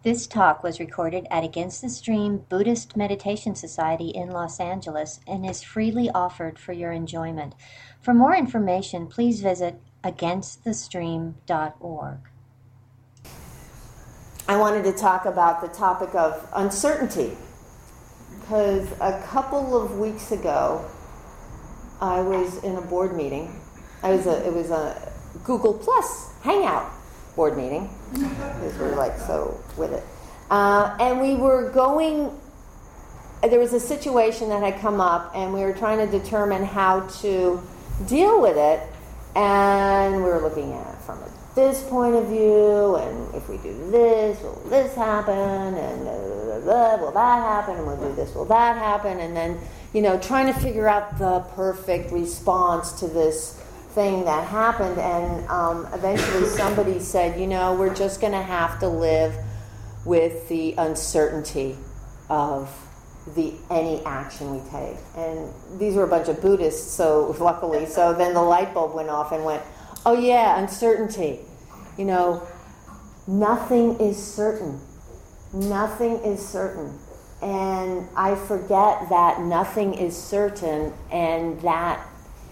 This talk was recorded at Against the Stream Buddhist Meditation Society in Los Angeles and is freely offered for your enjoyment. For more information, please visit againstthestream.org. I wanted to talk about the topic of uncertainty because a couple of weeks ago I was in a board meeting. It was a Google Plus Hangout board meeting because we're like so with it. And we were going, there was a situation that had come up and we were trying to determine how to deal with it, and we were looking at it from this point of view, and if we do this, will this happen, and will that happen, and we'll do this, will that happen, and then, trying to figure out the perfect response to this thing that happened. And eventually somebody said, we're just going to have to live with the uncertainty of any action we take. And these were a bunch of Buddhists, so luckily, so then the light bulb went off and went, oh yeah, uncertainty. Nothing is certain. Nothing is certain. And I forget that nothing is certain, and that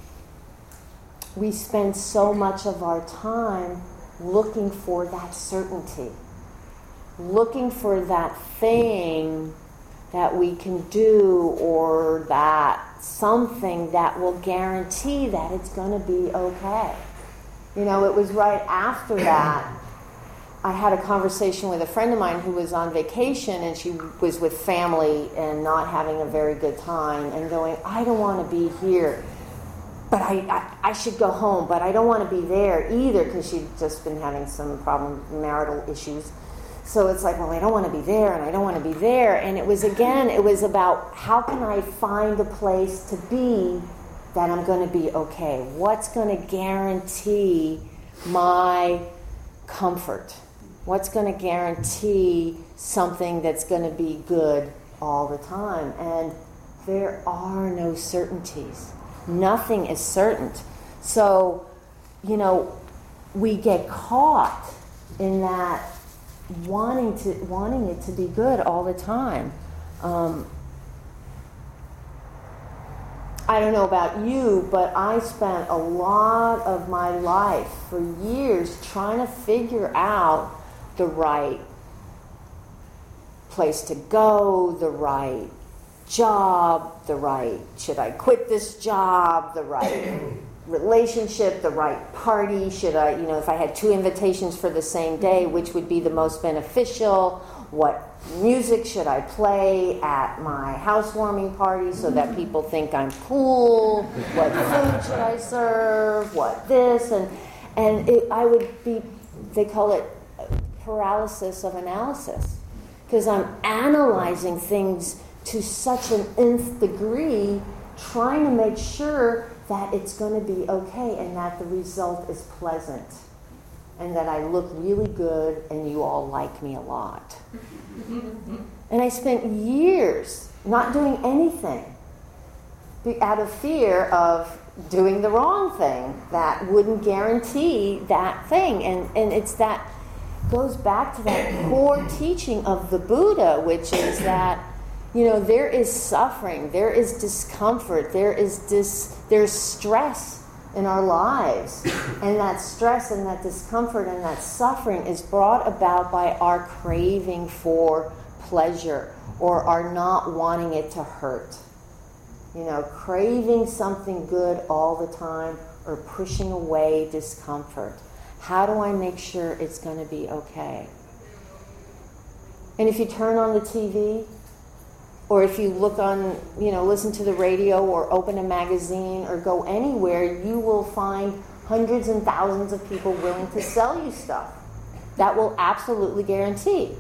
we spend so much of our time looking for that certainty, looking for that thing that we can do, or that something that will guarantee that it's going to be okay. It was right after that I had a conversation with a friend of mine who was on vacation, and she was with family and not having a very good time, and going, I don't want to be here, but I should go home, but I don't want to be there either, because she'd just been having some marital issues. So it's like, well, I don't want to be there, and I don't want to be there. And it was about how can I find a place to be that I'm going to be okay? What's going to guarantee my comfort? What's going to guarantee something that's going to be good all the time? And there are no certainties. Nothing is certain. So, we get caught in that wanting it to be good all the time. I don't know about you, but I spent a lot of my life for years trying to figure out the right place to go, the right job, should I quit this job, the right relationship, the right party, should I, if I had 2 invitations for the same day, which would be the most beneficial, what music should I play at my housewarming party so that people think I'm cool, what food should I serve, what this, and I would be, they call it paralysis of analysis, because I'm analyzing things to such an nth degree, trying to make sure that it's going to be okay and that the result is pleasant and that I look really good and you all like me a lot. And I spent years not doing anything out of fear of doing the wrong thing that wouldn't guarantee that thing. And it's that goes back to that core teaching of the Buddha, which is that there is suffering, there is discomfort, there's stress in our lives. And that stress and that discomfort and that suffering is brought about by our craving for pleasure or our not wanting it to hurt. Craving something good all the time or pushing away discomfort. How do I make sure it's going to be okay? And if you turn on the TV, or if you look on, listen to the radio or open a magazine or go anywhere, you will find hundreds and thousands of people willing to sell you stuff. That will absolutely guarantee.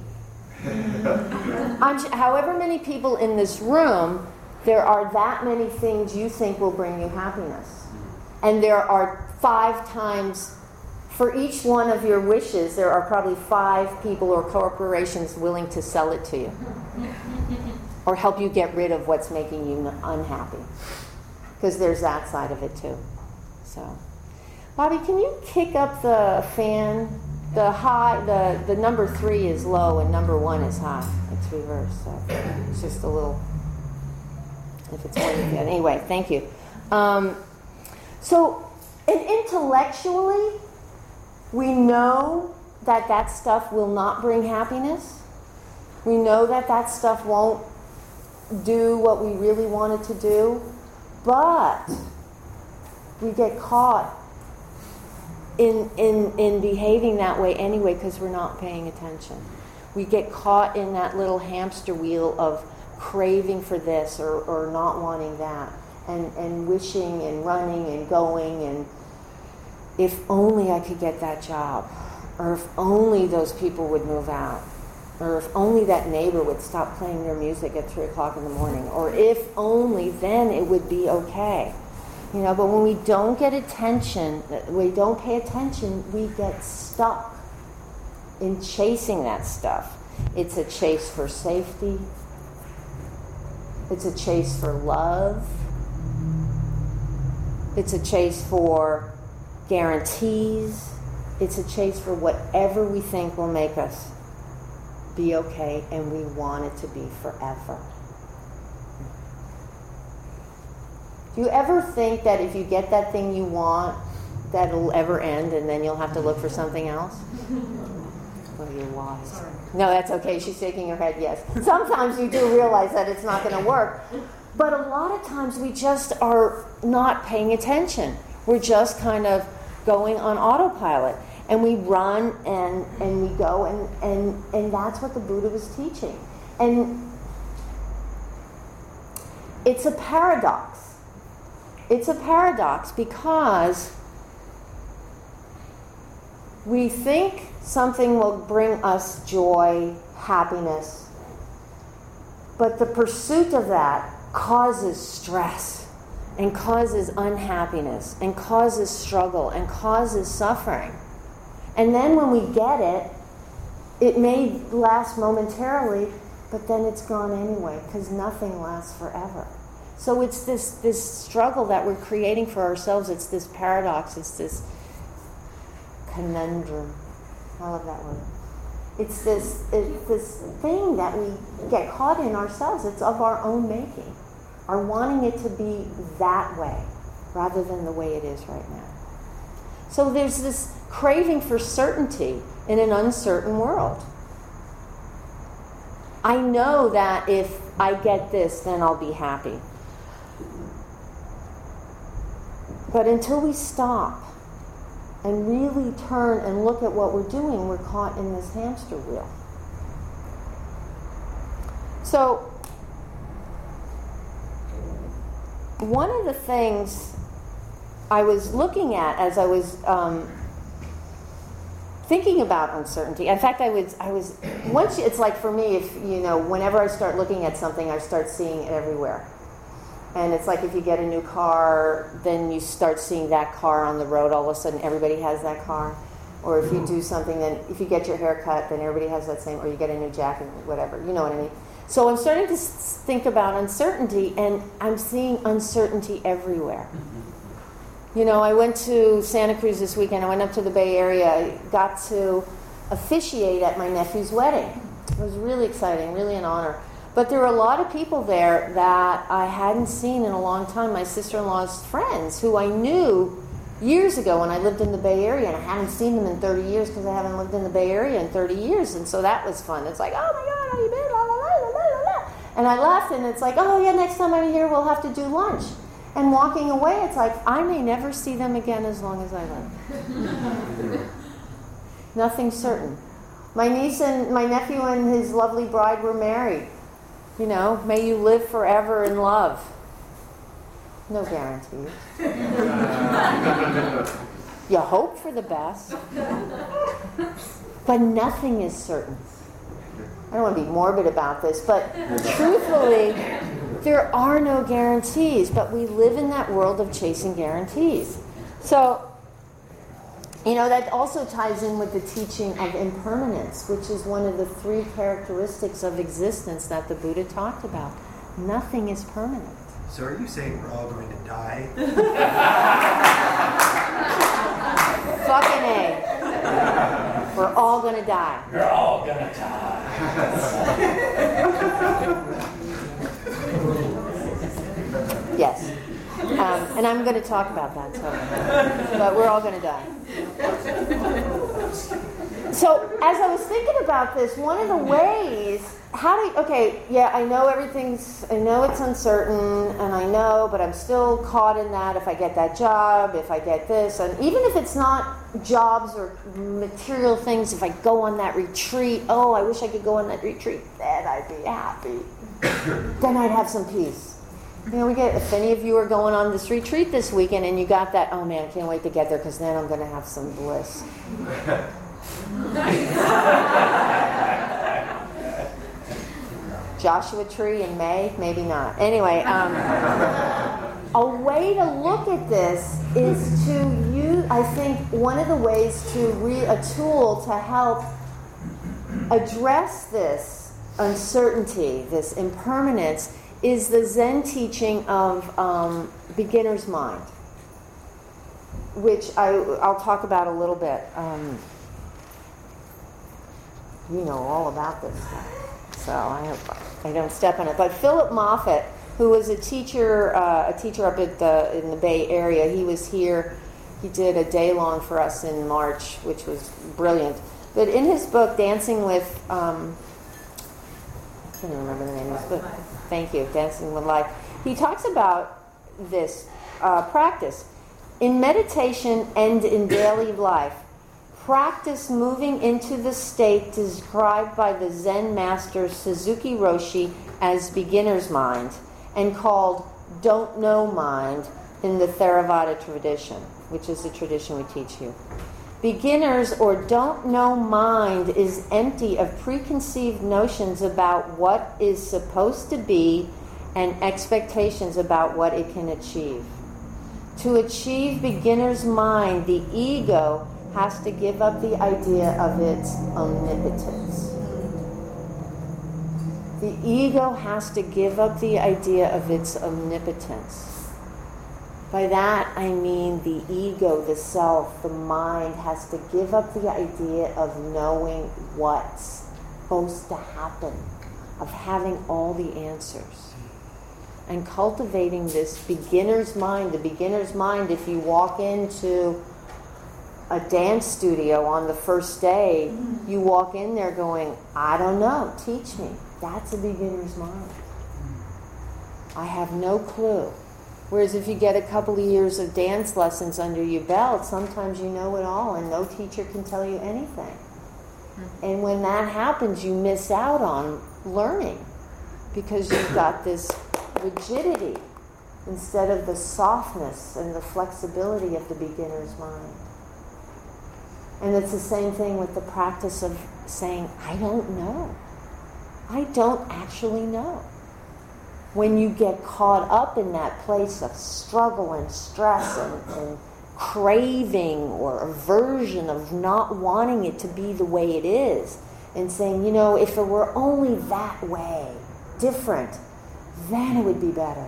However many people in this room, there are that many things you think will bring you happiness. And there are 5 times, for each one of your wishes, there are probably 5 people or corporations willing to sell it to you. Or help you get rid of what's making you unhappy. Because there's that side of it too. So, Bobby, can you kick up the fan the number 3 is low and number 1 is high. It's reversed, so it's just a little. If it's one, anyway, thank you. So, and intellectually, we know that that stuff will not bring happiness. We know that that stuff won't do what we really want it to do, but we get caught in behaving that way anyway because we're not paying attention. We get caught in that little hamster wheel of craving for this or not wanting that, and wishing and running and going, and if only I could get that job, or if only those people would move out, or if only that neighbor would stop playing their music at 3 o'clock in the morning, or if only then it would be okay. But when we don't get attention, we don't pay attention, we get stuck in chasing that stuff. It's a chase for safety. It's a chase for love. It's a chase for guarantees. It's a chase for whatever we think will make us be okay, and we want it to be forever. Do you ever think that if you get that thing you want, that it'll ever end and then you'll have to look for something else? Oh, you're wise. Sorry. No, that's okay. She's shaking her head, yes. Sometimes you do realize that it's not going to work. But a lot of times we just are not paying attention. We're just kind of going on autopilot. And we run and we go, and that's what the Buddha was teaching. And it's a paradox. It's a paradox because we think something will bring us joy, happiness, but the pursuit of that causes stress and causes unhappiness and causes struggle and causes suffering. And then when we get it, it may last momentarily, but then it's gone anyway, because nothing lasts forever. So it's this struggle that we're creating for ourselves. It's this paradox. It's this conundrum. I love that word. It's this thing that we get caught in ourselves. It's of our own making. Our wanting it to be that way rather than the way it is right now. So there's this craving for certainty in an uncertain world. I know that if I get this, then I'll be happy. But until we stop and really turn and look at what we're doing, we're caught in this hamster wheel. So, one of the things I was looking at as I was thinking about uncertainty. In fact, I was once it's like for me, if whenever I start looking at something, I start seeing it everywhere. And it's like if you get a new car, then you start seeing that car on the road. All of a sudden, everybody has that car. Or if you do something, then if you get your hair cut, then everybody has that same. Or you get a new jacket, whatever. You know what I mean? So I'm starting to think about uncertainty, and I'm seeing uncertainty everywhere. I went to Santa Cruz this weekend. I went up to the Bay Area. I got to officiate at my nephew's wedding. It was really exciting, really an honor. But there were a lot of people there that I hadn't seen in a long time. My sister-in-law's friends, who I knew years ago when I lived in the Bay Area, and I hadn't seen them in 30 years because I haven't lived in the Bay Area in 30 years. And so that was fun. It's like, oh my God, how you been? La, la, la, la, la, la. And I left, and it's like, oh yeah, next time I'm here, we'll have to do lunch. And walking away, it's like, I may never see them again as long as I live. Nothing certain. My niece and my nephew and his lovely bride were married. May you live forever in love. No guarantees. You hope for the best. But nothing is certain. I don't want to be morbid about this, but truthfully, there are no guarantees, but we live in that world of chasing guarantees. So, that also ties in with the teaching of impermanence, which is one of the 3 characteristics of existence that the Buddha talked about. Nothing is permanent. So are you saying we're all going to die? Fucking A. We're all going to die. You're all gonna die. Yes. And I'm going to talk about that, but we're all going to die. So as I was thinking about this, one of the ways, I know I know it's uncertain, and I know, but I'm still caught in that if I get that job, if I get this, and even if it's not jobs or material things, if I go on that retreat, I wish I could go on that retreat, then I'd be happy. Then I'd have some peace. If any of you are going on this retreat this weekend and you got that, oh man, I can't wait to get there because then I'm going to have some bliss. Joshua Tree in May? Maybe not. Anyway, a way to look at this is to use, I think, one of the ways a tool to help address this uncertainty, this impermanence, is the Zen teaching of beginner's mind, which I'll talk about a little bit. You know all about this stuff, so I hope I don't step on it. But Philip Moffitt, who was a teacher up in the Bay Area, he was here. He did a day-long for us in March, which was brilliant. But in his book, Dancing with... I can't remember the name of his book. Thank you, Dancing with Life. He talks about this practice. In meditation and in daily life, practice moving into the state described by the Zen master Suzuki Roshi as beginner's mind and called don't know mind in the Theravada tradition, which is the tradition we teach you. Beginners or don't know mind is empty of preconceived notions about what is supposed to be and expectations about what it can achieve. To achieve beginner's mind, the ego has to give up the idea of its omnipotence. The ego has to give up the idea of its omnipotence. By that, I mean the ego, the self, the mind has to give up the idea of knowing what's supposed to happen, of having all the answers. And cultivating this beginner's mind. The beginner's mind, if you walk into a dance studio on the first day, you walk in there going, I don't know, teach me. That's a beginner's mind. I have no clue. Whereas if you get a couple of years of dance lessons under your belt, sometimes you know it all and no teacher can tell you anything. And when that happens, you miss out on learning because you've got this rigidity instead of the softness and the flexibility of the beginner's mind. And it's the same thing with the practice of saying, I don't know. I don't actually know. When you get caught up in that place of struggle and stress and craving or aversion of not wanting it to be the way it is, and saying, if it were only that way, different, then it would be better.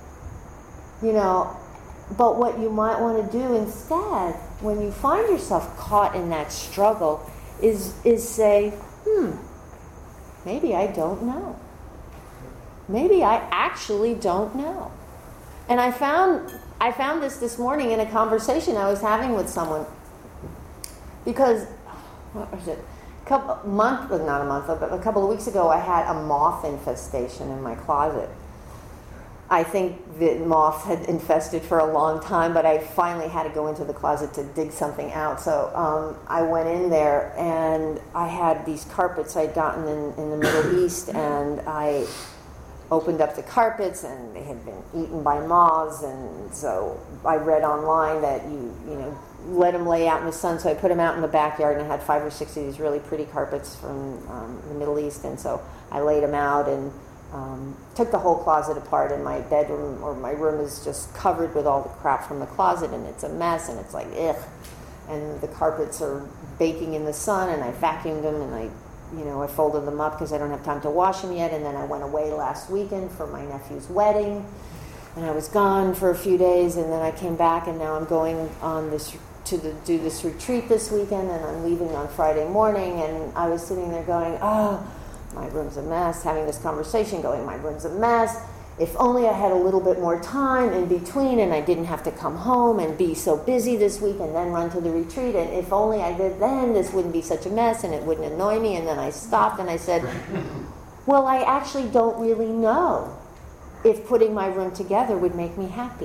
But what you might want to do instead, when you find yourself caught in that struggle, is say, maybe I don't know. Maybe I actually don't know. And I found this morning in a conversation I was having with someone. Because, what was it? A couple of weeks ago, I had a moth infestation in my closet. I think the moth had infested for a long time, but I finally had to go into the closet to dig something out. So I went in there, and I had these carpets I'd gotten in the Middle East, and I opened up the carpets, and they had been eaten by moths, and so I read online that you let them lay out in the sun. So I put them out in the backyard, and I had 5 or 6 of these really pretty carpets from the Middle East, and so I laid them out and took the whole closet apart, and my bedroom or my room is just covered with all the crap from the closet, and it's a mess, and it's like, ugh. And the carpets are baking in the sun, and I vacuumed them, and I folded them up because I don't have time to wash them yet, and then I went away last weekend for my nephew's wedding, and I was gone for a few days, and then I came back, and now I'm going on this do this retreat this weekend, and I'm leaving on Friday morning, and I was sitting there going, oh, my room's a mess, having this conversation going, my room's a mess. If only I had a little bit more time in between and I didn't have to come home and be so busy this week and then run to the retreat, and if only I did then, this wouldn't be such a mess and it wouldn't annoy me. And then I stopped and I said, well, I actually don't really know if putting my room together would make me happy.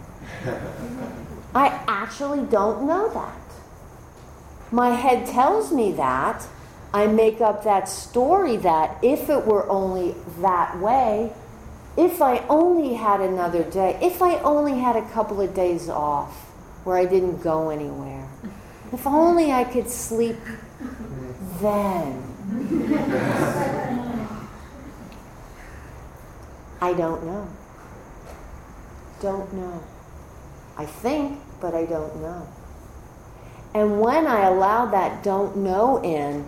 I actually don't know that. My head tells me that. I make up that story that if it were only that way, if I only had another day, if I only had a couple of days off where I didn't go anywhere, if only I could sleep then. I don't know. Don't know. I think, but I don't know. And when I allow that don't know in,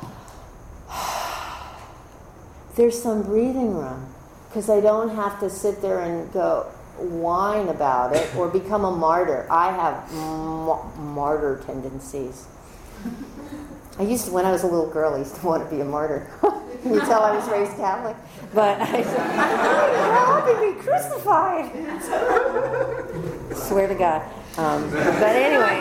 there's some breathing room. Because I don't have to sit there and go whine about it or become a martyr. I have martyr tendencies. When I was a little girl, I used to want to be a martyr. Can you tell I was raised Catholic? But I said, I'm going to be crucified. Swear to God. But anyway,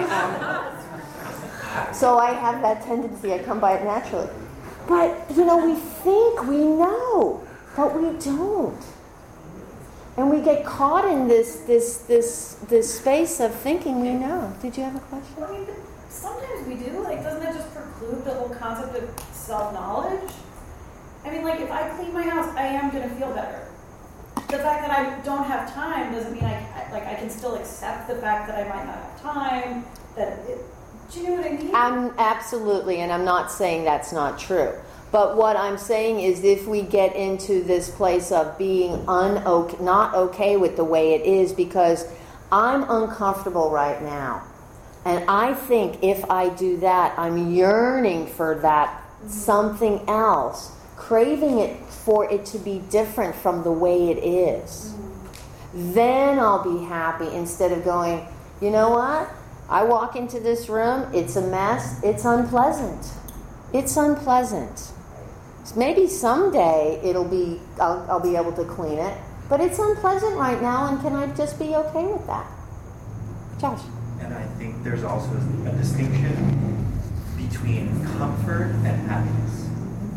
so I have that tendency. I come by it naturally. But, we think we know. But we don't. And we get caught in this space of thinking we know. Did you have a question? I mean, sometimes we do. Doesn't that just preclude the whole concept of self-knowledge? I mean, if I clean my house, I am going to feel better. The fact that I don't have time doesn't mean I can still accept the fact that I might not have time. Do you know what I mean? Absolutely, and I'm not saying that's not true. But what I'm saying is if we get into this place of being not okay with the way it is because I'm uncomfortable right now. And I think if I do that, I'm yearning for that something else, craving it for it to be different from the way it is. Then I'll be happy instead of going, you know what? I walk into this room, it's a mess, it's unpleasant. It's unpleasant. Maybe someday I'll be able to clean it, but it's unpleasant right now, and can I just be okay with that? Josh. And I think there's also a distinction between comfort and happiness.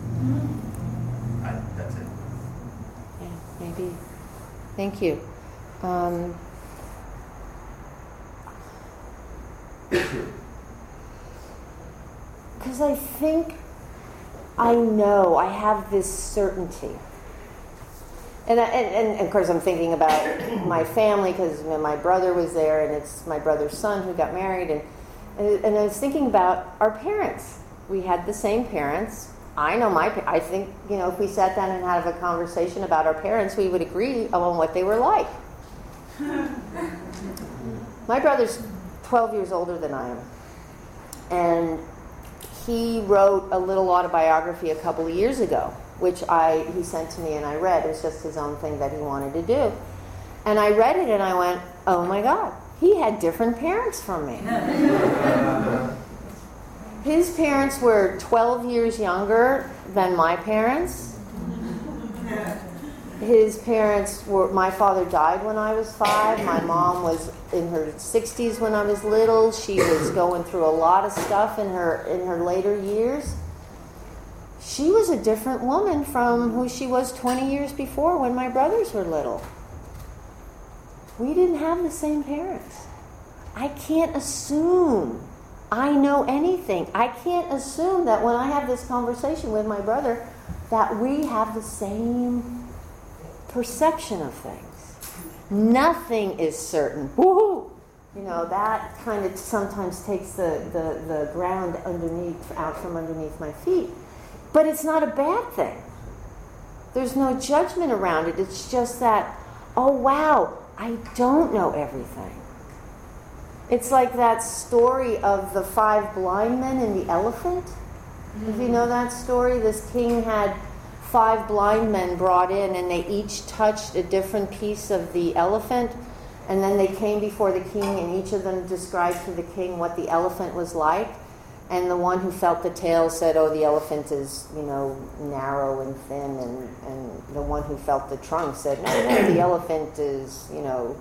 That's it. Yeah, maybe. Thank you. Because I think I know, I have this certainty. And of course I'm thinking about my family because my brother was there and it's my brother's son who got married. And I was thinking about our parents. We had the same parents. I think, if we sat down and had a conversation about our parents, we would agree on what they were like. My brother's 12 years older than I am. And he wrote a little autobiography a couple of years ago, which he sent to me and I read. It was just his own thing that he wanted to do. And I read it and I went, oh my God, he had different parents from me. His parents were 12 years younger than my parents. His parents my father died when I was 5. My mom was in her 60s when I was little. She was going through a lot of stuff in her later years. She was a different woman from who she was 20 years before when my brothers were little. We didn't have the same parents. I can't assume I know anything. I can't assume that when I have this conversation with my brother that we have the same perception of things. Nothing is certain. Woohoo! That kind of sometimes takes the ground out from underneath my feet. But it's not a bad thing. There's no judgment around it. It's just that, oh wow, I don't know everything. It's like that story of the 5 blind men and the elephant. Mm-hmm. If you know that story, this king had 5 blind men brought in and they each touched a different piece of the elephant. And then they came before the king, and each of them described to the king what the elephant was like. And the one who felt the tail said, oh, the elephant is, narrow and thin. And the one who felt the trunk said, no, the elephant is,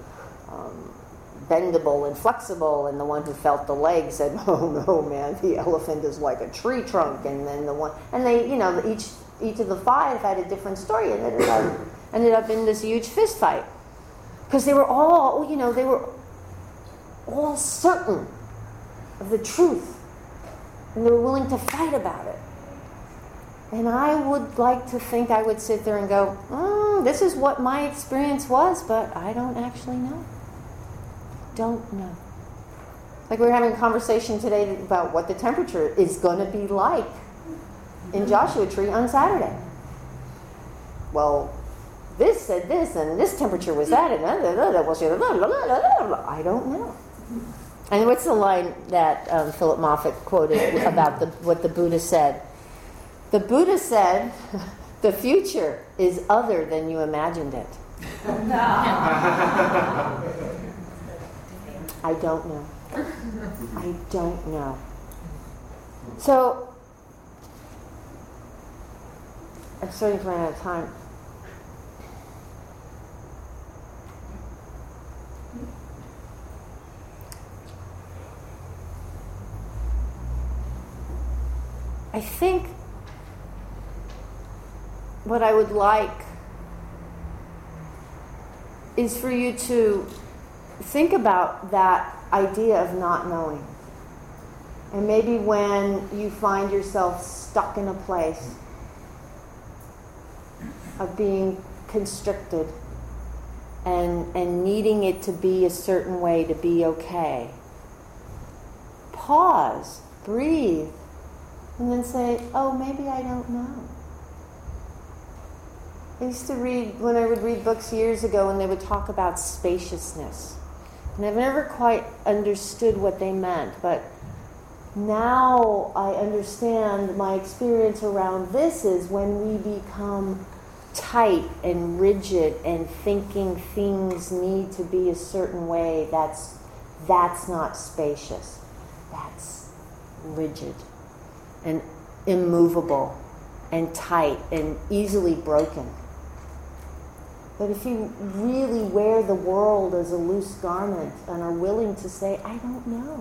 bendable and flexible. And the one who felt the leg said, oh, no, man, the elephant is like a tree trunk. And then they, each of the five had a different story, and it ended up in this huge fist fight. Because they were all, they were all certain of the truth. And they were willing to fight about it. And I would like to think I would sit there and go, this is what my experience was, but I don't actually know. Don't know. Like we were having a conversation today about what the temperature is going to be like in Joshua Tree on Saturday. Well, this said this, and this temperature was that, and I don't know. And what's the line that Philip Moffat quoted about what the Buddha said? The Buddha said, the future is other than you imagined it. I don't know. I don't know. So, I'm starting to run out of time. I think what I would like is for you to think about that idea of not knowing. And maybe when you find yourself stuck in a place of being constricted and needing it to be a certain way to be okay, pause, breathe, and then say, oh, maybe I don't know. I used to read, when I would read books years ago, and they would talk about spaciousness. And I've never quite understood what they meant, but now I understand my experience around this is when we become tight and rigid and thinking things need to be a certain way, that's not spacious. That's rigid and immovable and tight and easily broken. But if you really wear the world as a loose garment and are willing to say, I don't know,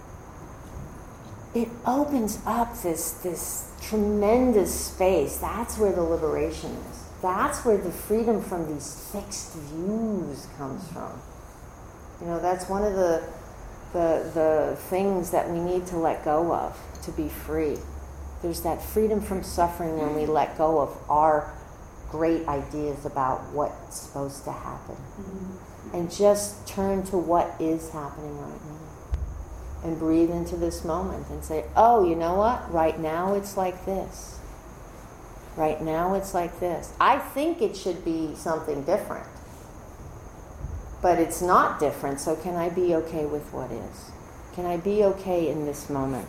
it opens up this tremendous space. That's where the liberation is. That's where the freedom from these fixed views comes from. That's one of the things that we need to let go of to be free. There's that freedom from suffering when we let go of our great ideas about what's supposed to happen. Mm-hmm. And just turn to what is happening right now. And breathe into this moment and say, oh, you know what? Right now it's like this. Right now it's like this. I think it should be something different. But it's not different, so can I be okay with what is? Can I be okay in this moment?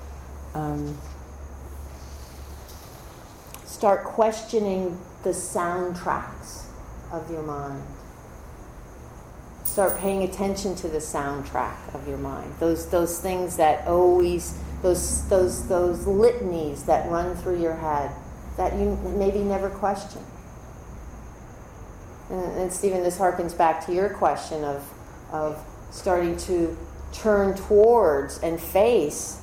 Start questioning the soundtracks of your mind. Start paying attention to the soundtrack of your mind. Those things that always, those litanies that run through your head that you maybe never question. And Stephen, this harkens back to your question of starting to turn towards and face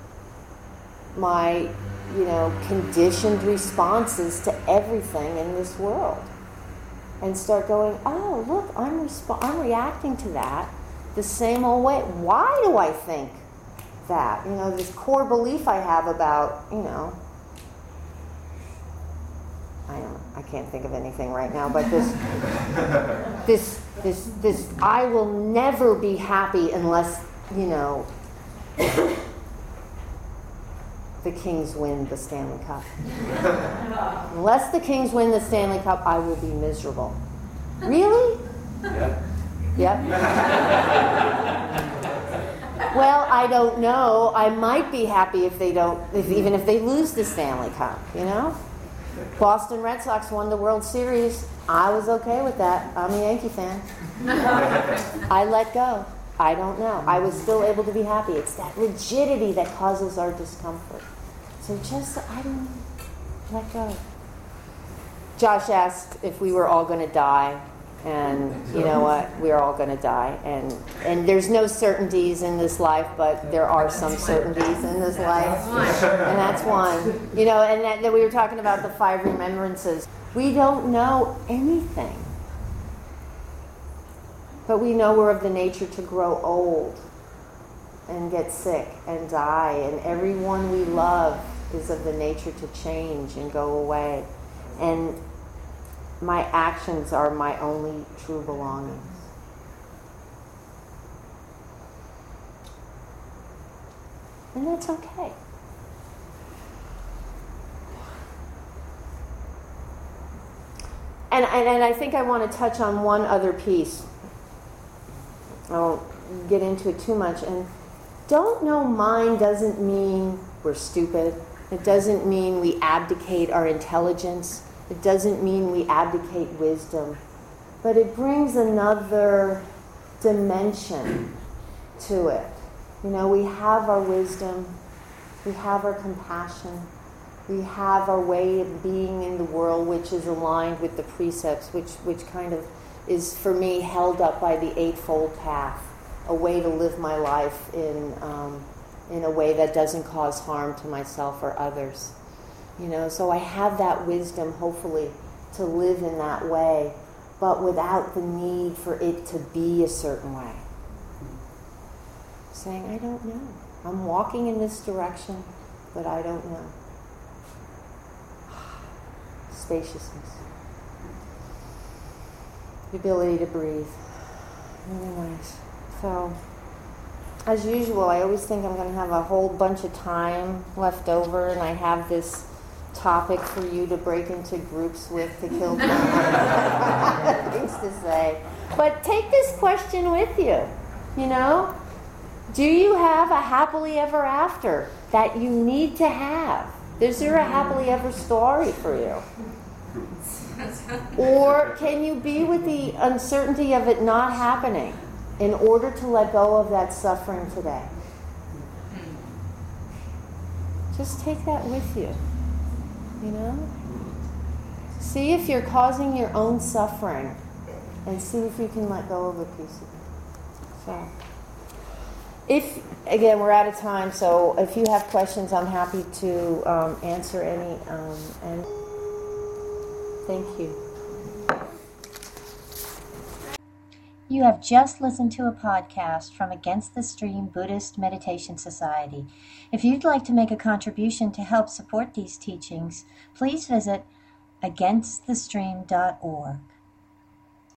my conditioned responses to everything in this world, and start going, oh, look, I'm reacting to that the same old way. Why do I think that? This core belief I have about, I can't think of anything right now, but this I will never be happy unless, the Kings win the Stanley Cup. Unless the Kings win the Stanley Cup, I will be miserable. Really? Yeah. Yep. Well, I don't know. I might be happy if they don't, even if they lose the Stanley Cup, Boston Red Sox won the World Series. I was okay with that. I'm a Yankee fan. I let go. I don't know. I was still able to be happy. It's that rigidity that causes our discomfort. So just, I don't know, let go. Josh asked if we were all going to die. And you know what? We're all going to die. And there's no certainties in this life, but there are some certainties in this life. And that's one. You know, and that we were talking about the 5 remembrances. We don't know anything. But we know we're of the nature to grow old and get sick and die. And everyone we love is of the nature to change and go away. And my actions are my only true belongings. And that's okay. And I think I want to touch on one other piece. I won't get into it too much. And don't know mind doesn't mean we're stupid. It doesn't mean we abdicate our intelligence. It doesn't mean we abdicate wisdom. But it brings another dimension to it. You know, we have our wisdom. We have our compassion. We have our way of being in the world, which is aligned with the precepts, which kind of is, for me, held up by the Eightfold Path, a way to live my life in a way that doesn't cause harm to myself or others. You know, so I have that wisdom, hopefully, to live in that way, but without the need for it to be a certain way. Saying, I don't know. I'm walking in this direction, but I don't know. Spaciousness. The ability to breathe. Really nice. So, as usual, I always think I'm going to have a whole bunch of time left over, and I have this topic for you to break into groups with to kill time. Things to say. But take this question with you. You know? Do you have a happily ever after that you need to have? Is there a happily ever story for you? Or can you be with the uncertainty of it not happening in order to let go of that suffering today? Just take that with you. You know? See if you're causing your own suffering and see if you can let go of a piece of it. So, again, we're out of time, so if you have questions, I'm happy to answer any. And thank you. You have just listened to a podcast from Against the Stream Buddhist Meditation Society. If you'd like to make a contribution to help support these teachings, please visit againstthestream.org.